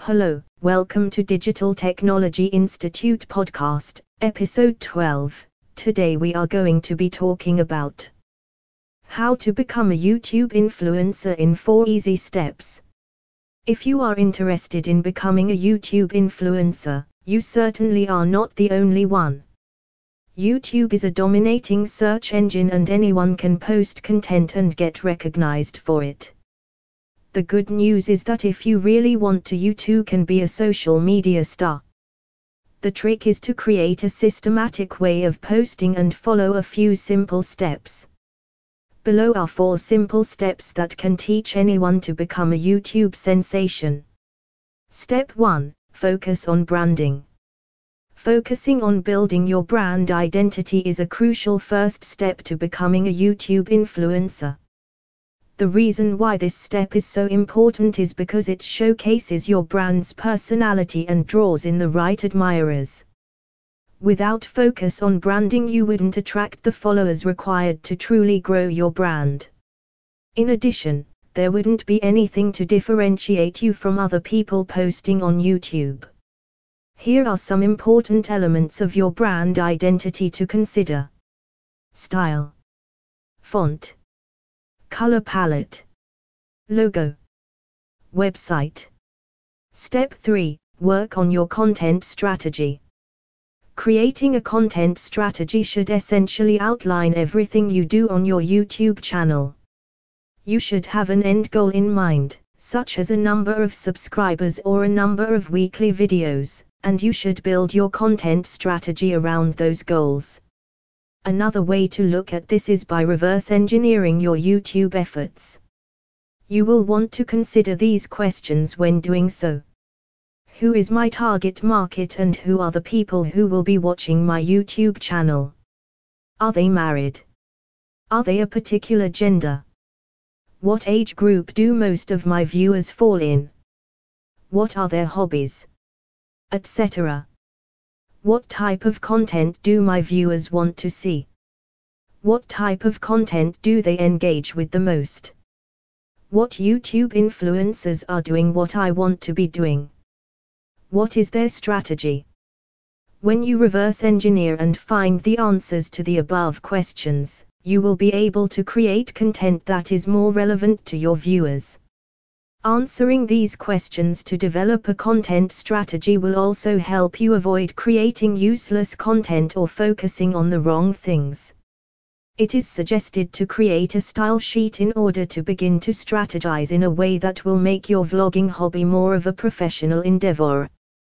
Hello, welcome to Digital Technology Institute podcast, episode 12. Today we are going to be talking about how to become a YouTube influencer in 4 easy steps. If you are interested in becoming a YouTube influencer, you certainly are not the only one. YouTube is a dominating search engine and anyone can post content and get recognized for it. The good news is that if you really want to, you too can be a social media star. The trick is to create a systematic way of posting and follow a few simple steps. Below are 4 simple steps that can teach anyone to become a YouTube sensation. Step 1. Focus on branding. Focusing on building your brand identity is a crucial first step to becoming a YouTube influencer. The reason why this step is so important is because it showcases your brand's personality and draws in the right admirers. Without focus on branding, you wouldn't attract the followers required to truly grow your brand. In addition, there wouldn't be anything to differentiate you from other people posting on YouTube. Here are some important elements of your brand identity to consider. Style, font, color palette, logo, website. Step 3. Work on your content strategy. Creating a content strategy should essentially outline everything you do on your YouTube channel. You should have an end goal in mind, such as a number of subscribers or a number of weekly videos, and you should build your content strategy around those goals. Another way to look at this is by reverse engineering your YouTube efforts. You will want to consider these questions when doing so. Who is my target market and who are the people who will be watching my YouTube channel? Are they married? Are they a particular gender? What age group do most of my viewers fall in? What are their hobbies? Etc. What type of content do my viewers want to see? What type of content do they engage with the most? What YouTube influencers are doing what I want to be doing? What is their strategy? When you reverse engineer and find the answers to the above questions, you will be able to create content that is more relevant to your viewers. Answering these questions to develop a content strategy will also help you avoid creating useless content or focusing on the wrong things. It is suggested to create a style sheet in order to begin to strategize in a way that will make your vlogging hobby more of a professional endeavor.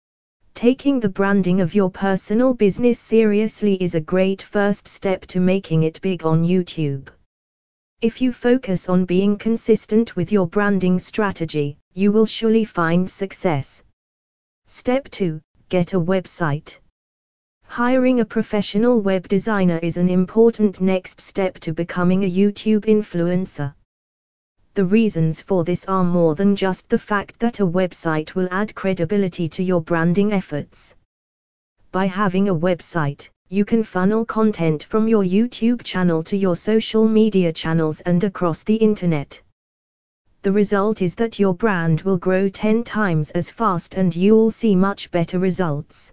Taking the branding of your personal business seriously is a great first step to making it big on YouTube. If you focus on being consistent with your branding strategy, you will surely find success. Step 2. Get a website. Hiring a professional web designer is an important next step to becoming a YouTube influencer. The reasons for this are more than just the fact that a website will add credibility to your branding efforts. By having a website, you can funnel content from your YouTube channel to your social media channels and across the internet. The result is that your brand will grow 10 times as fast and you'll see much better results.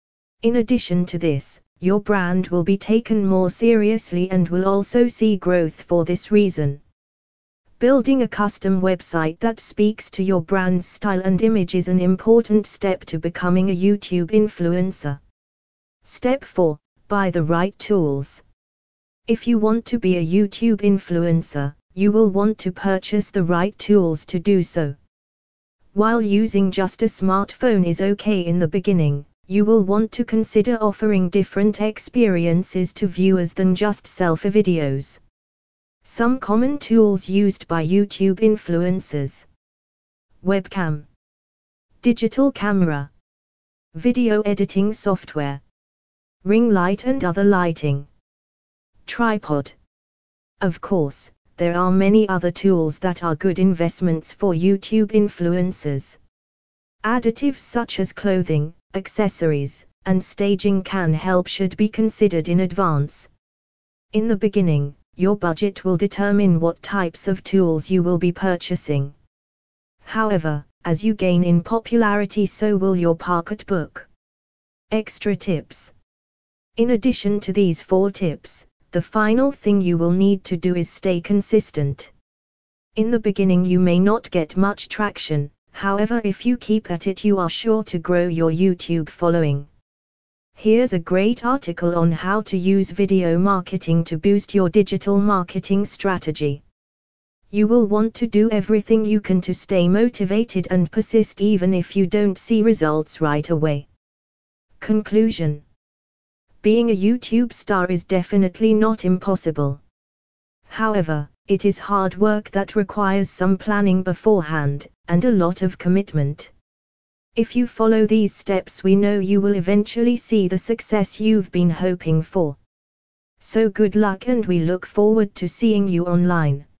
In addition to this, your brand will be taken more seriously and will also see growth for this reason. Building a custom website that speaks to your brand's style and image is an important step to becoming a YouTube influencer. Step 4. Buy the right tools. If you want to be a YouTube influencer, you will want to purchase the right tools to do so. While using just a smartphone is okay in the beginning, you will want to consider offering different experiences to viewers than just selfie videos. Some common tools used by YouTube influencers: webcam, digital camera, video editing software, ring light and other lighting, tripod. Of course, there are many other tools that are good investments for YouTube influencers. Additives such as clothing, accessories, and staging can help should be considered in advance. In the beginning, your budget will determine what types of tools you will be purchasing. However, As you gain in popularity, so will your pocketbook. Extra tips. In addition to these 4 tips, the final thing you will need to do is stay consistent. In the beginning you may not get much traction, however if you keep at it you are sure to grow your YouTube following. Here's a great article on how to use video marketing to boost your digital marketing strategy. You will want to do everything you can to stay motivated and persist even if you don't see results right away. Conclusion. Being a YouTube star is definitely not impossible. However, it is hard work that requires some planning beforehand, and a lot of commitment. If you follow these steps, we know you will eventually see the success you've been hoping for. So good luck, and we look forward to seeing you online.